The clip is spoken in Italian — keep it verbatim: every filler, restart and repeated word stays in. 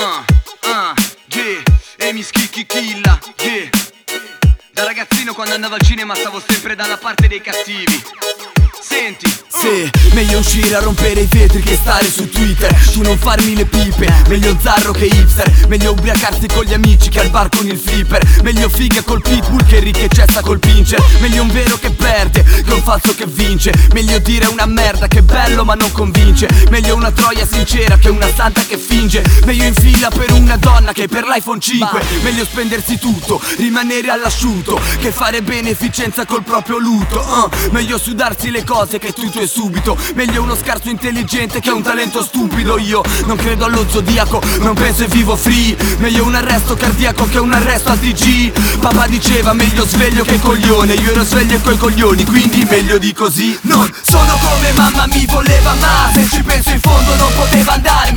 uh, uh, yeah. E mi schicchi killa, yeah. Da ragazzino quando andavo al cinema stavo sempre dalla parte dei cattivi. Senti, sì, meglio uscire a rompere i vetri che stare su Twitter. Tu non farmi le pipe, meglio zarro che hipster. Meglio ubriacarsi con gli amici che al bar con il flipper. Meglio figa col pitbull che ricca e cessa col pincher. Meglio un vero che perde che un falso che vince. Meglio dire una merda che è bello ma non convince. Meglio una troia sincera che una santa che finge. Meglio in fila per una donna che per l'iPhone cinque. Meglio spendersi tutto, rimanere all'asciutto, che fare beneficenza col proprio luto. uh, Meglio sudarsi le cose che tutto è subito. Meglio uno scarso intelligente che un talento stupido. Io non credo allo zodiaco, non penso e vivo free. Meglio un arresto cardiaco che un arresto al D G. Papà diceva meglio sveglio che coglione. Io ero sveglio coi coglioni, quindi meglio di così. Non sono come mamma mi voleva, ma se ci penso in fondo non poteva andarmi